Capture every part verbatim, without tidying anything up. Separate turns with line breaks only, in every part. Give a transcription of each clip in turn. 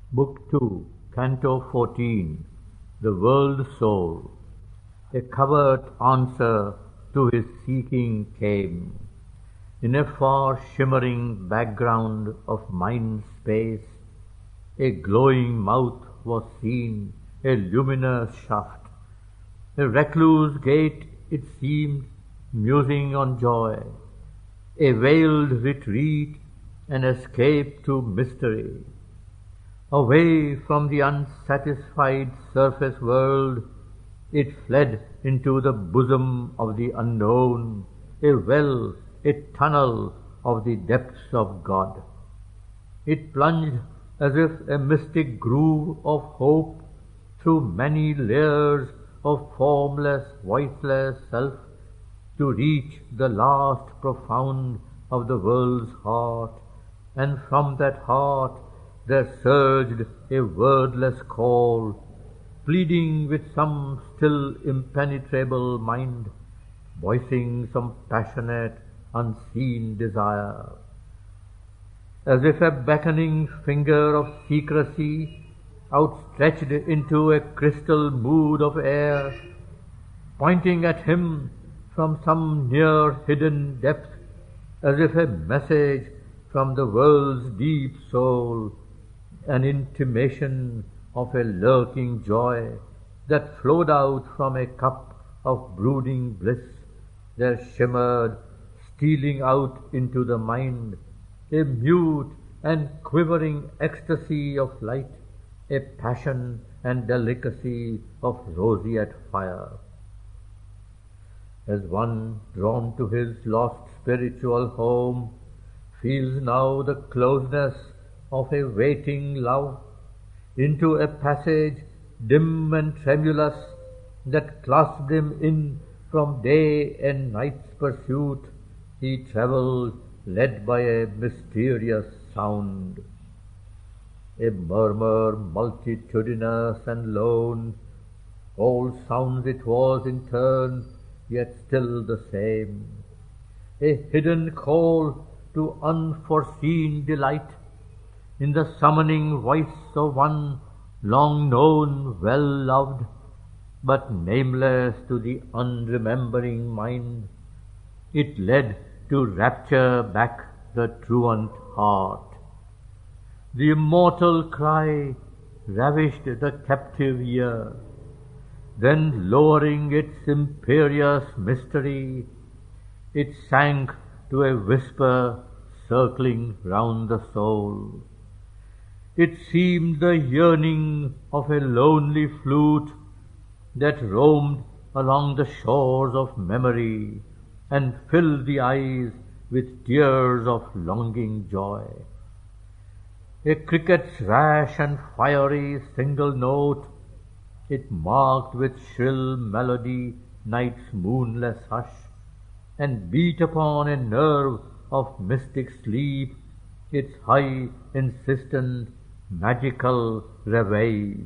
Book two, Canto fourteen, The World Soul. A covert answer to his seeking came. In a far shimmering background of mind space, a glowing mouth was seen, a luminous shaft. A recluse gate, it seemed, musing on joy, a veiled retreat, an escape to mystery. Away from the unsatisfied surface world, it fled into the bosom of the unknown, a well, a tunnel of the depths of God. It plunged as if a mystic groove of hope through many layers of formless, voiceless self to reach the last profound of the world's heart, and from that heart there surged a wordless call, pleading with some still impenetrable mind, voicing some passionate, unseen desire. As if a beckoning finger of secrecy, outstretched into a crystal mood of air, pointing at him from some near hidden depth, as if a message from the world's deep soul, an intimation of a lurking joy that flowed out from a cup of brooding bliss, there shimmered, stealing out into the mind, a mute and quivering ecstasy of light, a passion and delicacy of roseate fire. As one drawn to his lost spiritual home feels now the closeness of a waiting love, into a passage dim and tremulous that clasped him in from day and night's pursuit, he travelled, led by a mysterious sound. A murmur multitudinous and lone, all sounds it was in turn, yet still the same. A hidden call to unforeseen delight, in the summoning voice of one long known, well loved, but nameless to the unremembering mind. It led to rapture back the truant heart. The immortal cry ravished the captive ear, then lowering its imperious mystery, it sank to a whisper circling round the soul. It seemed the yearning of a lonely flute that roamed along the shores of memory and filled the eyes with tears of longing joy. A cricket's rash and fiery single note, it marked with shrill melody night's moonless hush, and beat upon a nerve of mystic sleep its high, insistent, magical reveille.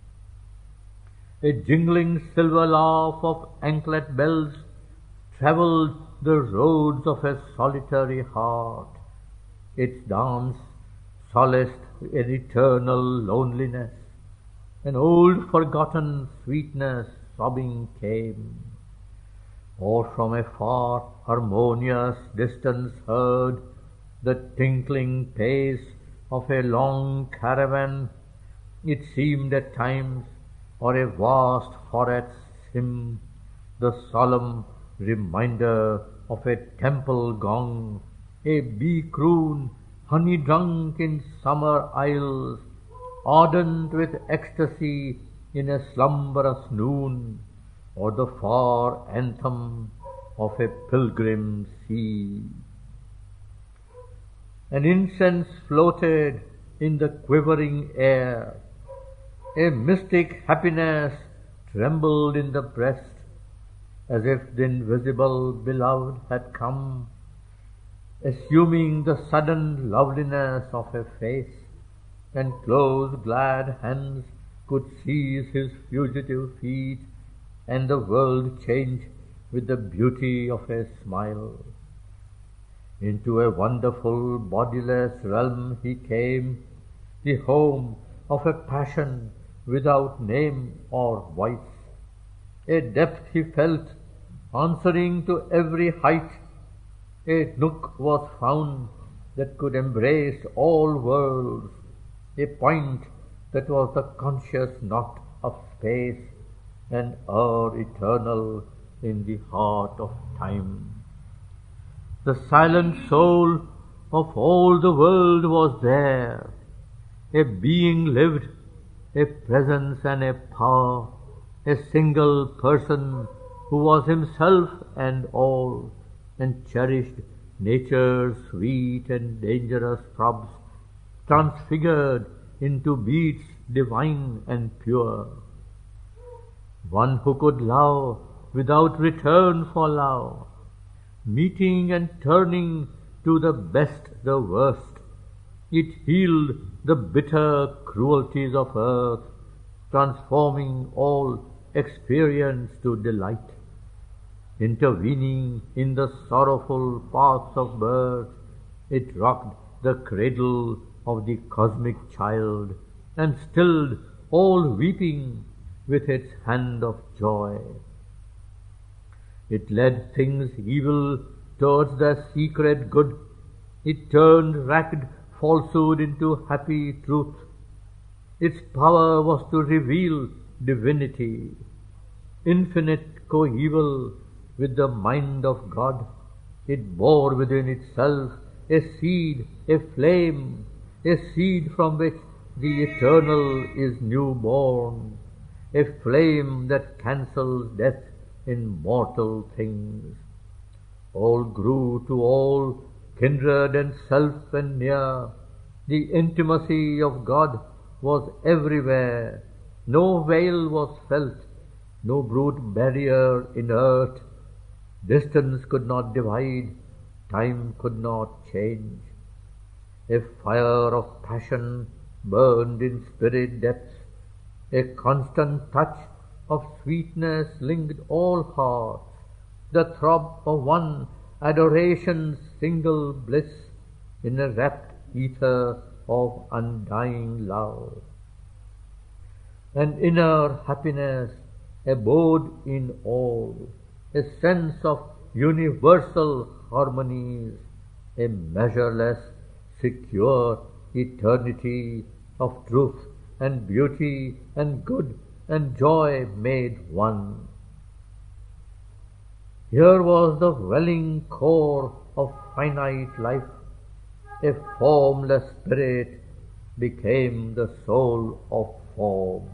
A jingling silver laugh of anklet bells travelled the roads of a solitary heart. Its dance solaced an eternal loneliness. An old forgotten sweetness sobbing came, or from a far harmonious distance heard the tinkling pace of a long caravan. It seemed at times, or a vast forest's hymn, the solemn reminder of a temple gong, a bee croon honey drunk in summer isles, ardent with ecstasy in a slumberous noon, or the far anthem of a pilgrim sea. An incense floated in the quivering air, a mystic happiness trembled in the breast, as if the invisible beloved had come, assuming the sudden loveliness of a face, and close glad hands could seize his fugitive feet, and the world change with the beauty of a smile. Into a wonderful bodiless realm he came, the home of a passion without name or voice. A depth he felt, answering to every height. A nook was found that could embrace all worlds, a point that was the conscious knot of space, and hour eternal in the heart of time. The silent soul of all the world was there. A being lived, a presence and a power, a single person who was himself and all, and cherished nature's sweet and dangerous throbs, transfigured into beats divine and pure. One who could love without return for love, meeting and turning to the best the worst. It healed the bitter cruelties of earth, transforming all experience to delight. Intervening in the sorrowful paths of birth, it rocked the cradle of the cosmic child, and stilled all weeping with its hand of joy. It led things evil towards their secret good. It turned ragged falsehood into happy truth. Its power was to reveal divinity, infinite coeval with the mind of God. It bore within itself a seed, a flame, a seed from which the eternal is new-born, a flame that cancels death in mortal things. All grew to all, kindred and self and near. The intimacy of God was everywhere. No veil was felt, no brute barrier inert. Distance could not divide, time could not change. A fire of passion burned in spirit depths. A constant touch of sweetness linked all hearts. The throb of one adoration's single bliss in a rapt ether of undying love. An inner happiness abode in all, a sense of universal harmonies, a measureless, secure eternity of truth and beauty and good and joy made one. Here was the welling core of finite life. A formless spirit became the soul of form.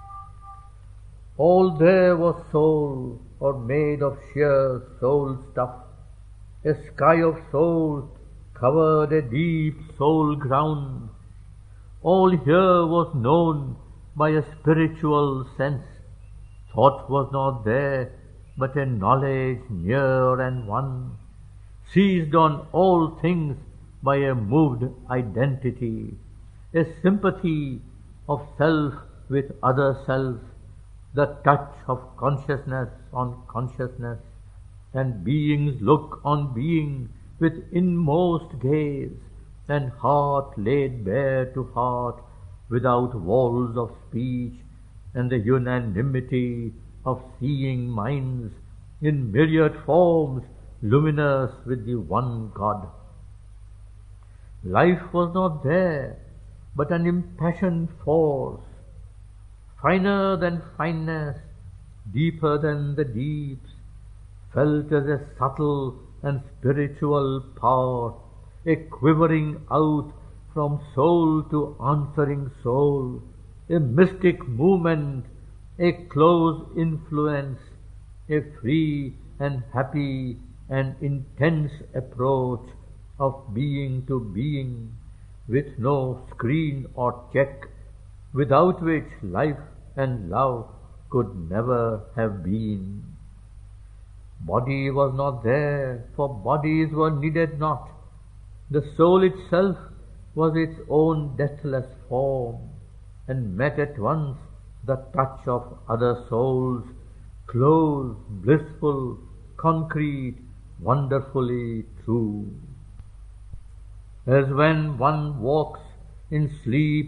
All there was soul, or made of sheer soul stuff. A sky of soul covered a deep soul ground. All here was known by a spiritual sense. Thought was not there, but a knowledge near and one, seized on all things by a moved identity, a sympathy of self with other self, the touch of consciousness on consciousness, and being's look on being with inmost gaze, and heart laid bare to heart without walls of speech, and the unanimity of seeing minds in myriad forms luminous with the one God. Life was not there, but an impassioned force, finer than fineness, deeper than the deeps, felt as a subtle and spiritual power, a quivering out from soul to answering soul, a mystic movement, a close influence, a free and happy and intense approach of being to being, with no screen or check, without which life and love could never have been. Body was not there, for bodies were needed not. The soul itself was its own deathless form, and met at once the touch of other souls, close, blissful, concrete, wonderfully true. As when one walks in sleep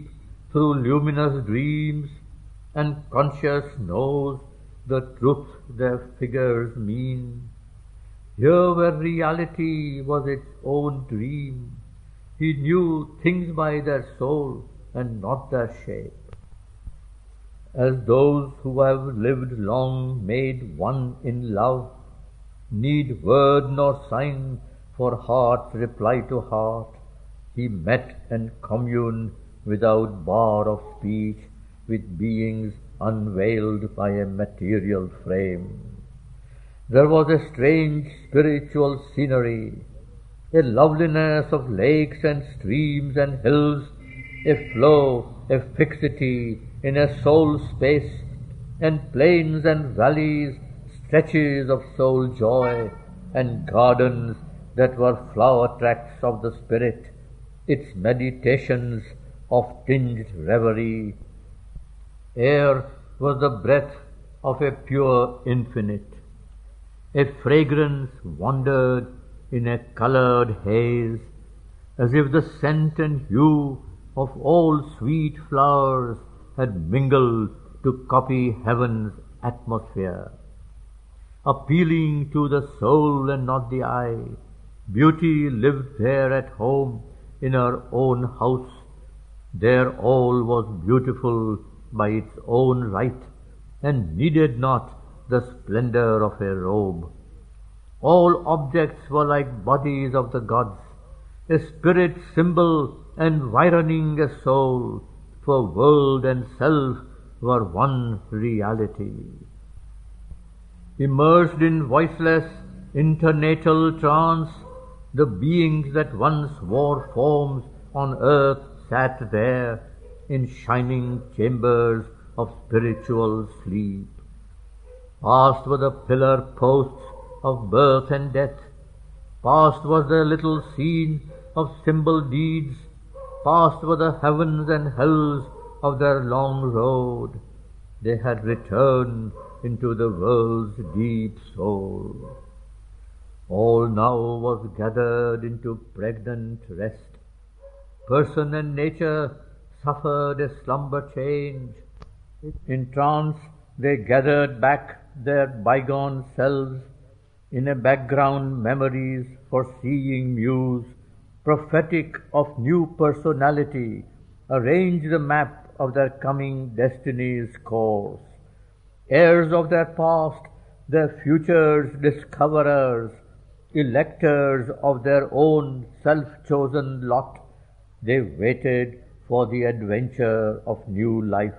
through luminous dreams, and conscious knows the truth their figures mean. Here where reality was its own dream, he knew things by their soul and not their shape. As those who have lived long made one in love, need word nor sign for heart's reply to heart, he met and communed without bar of speech with beings unveiled by a material frame. There was a strange spiritual scenery, a loveliness of lakes and streams and hills, a flow, a fixity in a soul space, and plains and valleys, stretches of soul joy, and gardens that were flower tracts of the spirit, its meditations of tinged reverie. Air was the breath of a pure infinite. A fragrance wandered in a colored haze, as if the scent and hue of all sweet flowers had mingled to copy heaven's atmosphere. Appealing to the soul and not the eye, beauty lived there at home in her own house. There all was beautiful by its own right, and needed not the splendor of a robe. All objects were like bodies of the gods, a spirit symbol environing a soul, for world and self were one reality. Immersed in voiceless internatal trance, the beings that once wore forms on earth sat there in shining chambers of spiritual sleep. Past were the pillar posts of birth and death, past was their little scene of symbol deeds, past were the heavens and hells of their long road. They had returned into the world's deep soul. All now was gathered into pregnant rest. Person and nature suffered a slumber change. In trance they gathered back their bygone selves, in a background memories foreseeing muse, prophetic of new personality, arrange the map of their coming destiny's course. Heirs of their past, their future's discoverers, electors of their own self-chosen lot, they waited for the adventure of new life.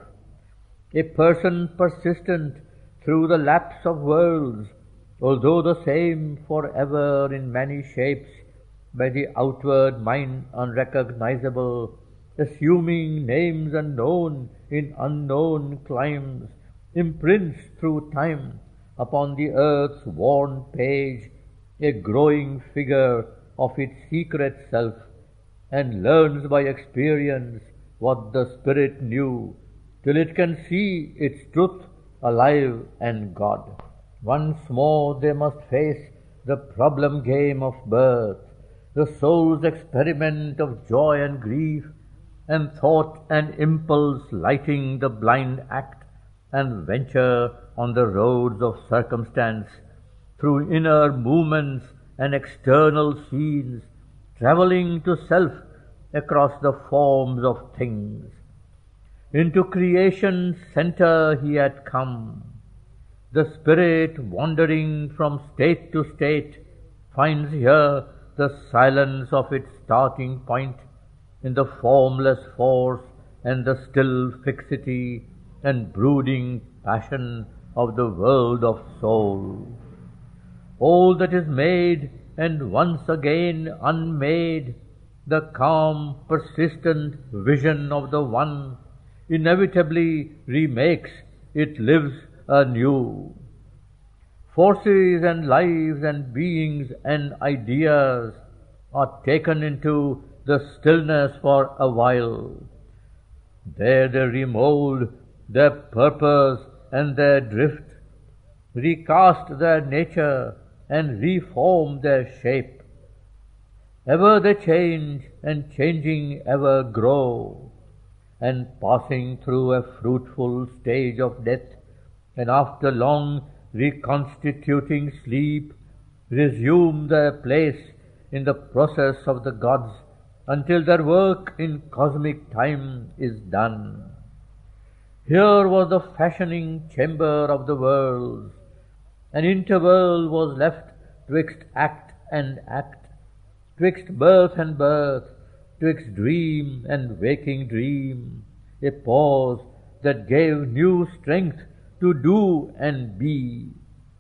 A person persistent through the lapse of worlds, although the same forever in many shapes, by the outward mind unrecognizable, assuming names unknown in unknown climes, imprints through time upon the earth's worn page a growing figure of its secret self, and learns by experience what the spirit knew, till it can see its truth alive and God. Once more they must face the problem game of birth, the soul's experiment of joy and grief, and thought and impulse lighting the blind act, and venture on the roads of circumstance, through inner movements and external scenes, travelling to self across the forms of things. Into creation's centre he had come. The spirit, wandering from state to state, finds here the silence of its starting point, in the formless force and the still fixity and brooding passion of the world of soul. All that is made and once again unmade, the calm, persistent vision of the One, inevitably remakes, it lives anew. Forces and lives and beings and ideas are taken into the stillness for a while. There they remold their purpose and their drift, recast their nature and reform their shape. Ever they change, and changing ever grow. and passing through a fruitful stage of death, and after long reconstituting sleep, resume their place in the process of the gods until their work in cosmic time is done. Here was the fashioning chamber of the worlds. An interval was left twixt act and act, twixt birth and birth, twixt dream and waking dream, a pause that gave new strength to do and be.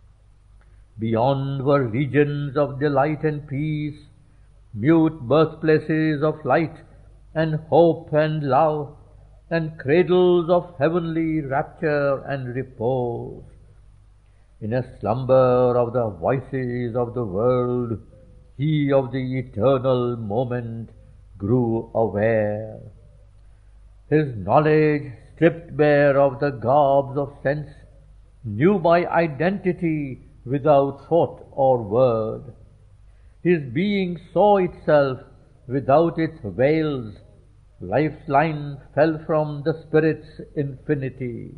Beyond were regions of delight and peace, mute birthplaces of light and hope and love, and cradles of heavenly rapture and repose. In a slumber of the voices of the world, he of the eternal moment grew aware. His knowledge, stripped bare of the garbs of sense, knew by identity without thought or word. His being saw itself without its veils. Life's line fell from the Spirit's infinity.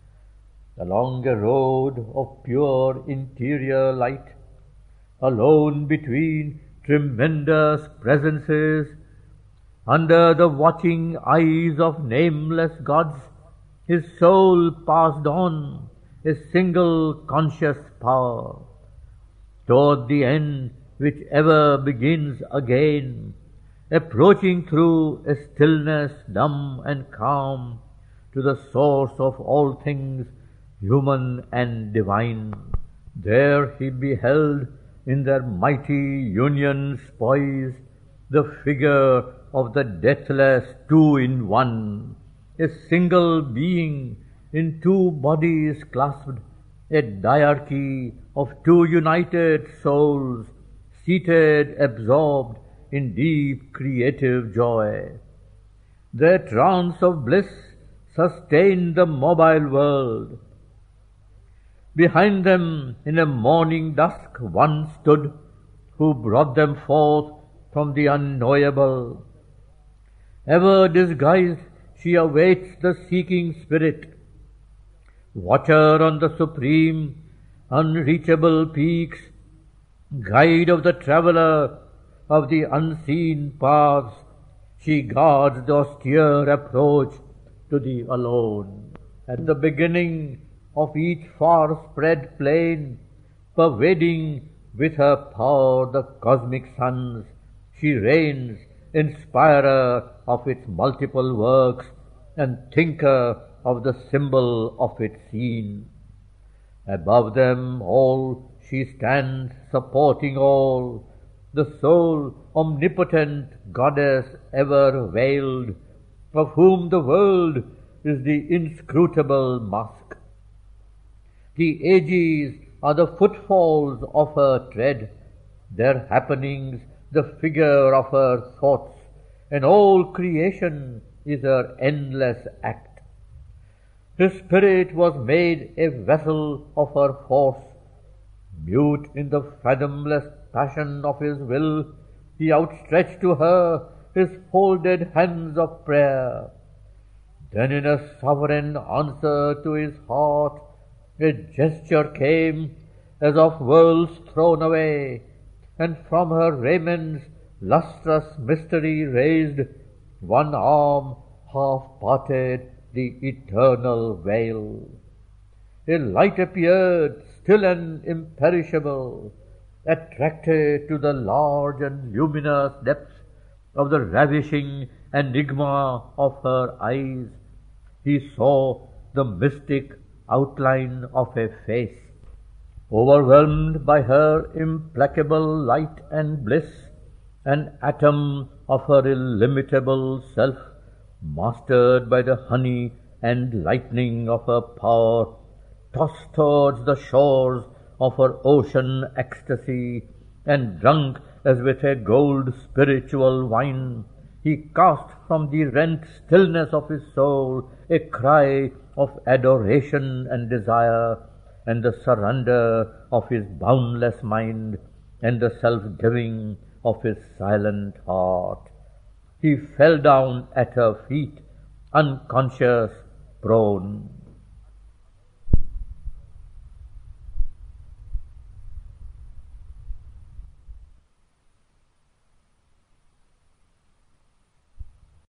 Along a road of pure interior light, alone between tremendous presences, under the watching eyes of nameless gods, his soul passed on, a single conscious power, toward the end which ever begins again, approaching through a stillness dumb and calm to the source of all things human and divine. There he beheld in their mighty union's poise the figure of the deathless two in one, a single being in two bodies clasped, a diarchy of two united souls, seated absorbed in deep creative joy. Their trance of bliss sustained the mobile world. Behind them in a morning dusk one stood, who brought them forth from the unknowable. Ever disguised she awaits the seeking spirit, watcher on the supreme, unreachable peaks, guide of the traveler of the unseen paths, she guards the austere approach to the alone. At the beginning of each far-spread plain, pervading with her power the cosmic suns, she reigns, inspirer of its multiple works, and thinker of the symbol of its scene. Above them all she stands, supporting all, the sole omnipotent goddess ever veiled, of whom the world is the inscrutable mask. The ages are the footfalls of her tread, their happenings the figure of her thoughts, and all creation is her endless act. His spirit was made a vessel of her force. Mute in the fathomless passion of his will, he outstretched to her his folded hands of prayer. Then in a sovereign answer to his heart, a gesture came as of worlds thrown away, and from her raiments lustrous mystery raised, one arm half parted the eternal veil. A light appeared, still and imperishable, attracted to the large and luminous depths of the ravishing enigma of her eyes. He saw the mystic outline of a face. Overwhelmed by her implacable light and bliss, an atom of her illimitable self, mastered by the honey and lightning of her power, tossed towards the shores of her ocean ecstasy, and drunk as with a gold spiritual wine, he cast from the rent stillness of his soul a cry of adoration and desire, and the surrender of his boundless mind, and the self-giving of his silent heart. He fell down at her feet, unconscious, prone.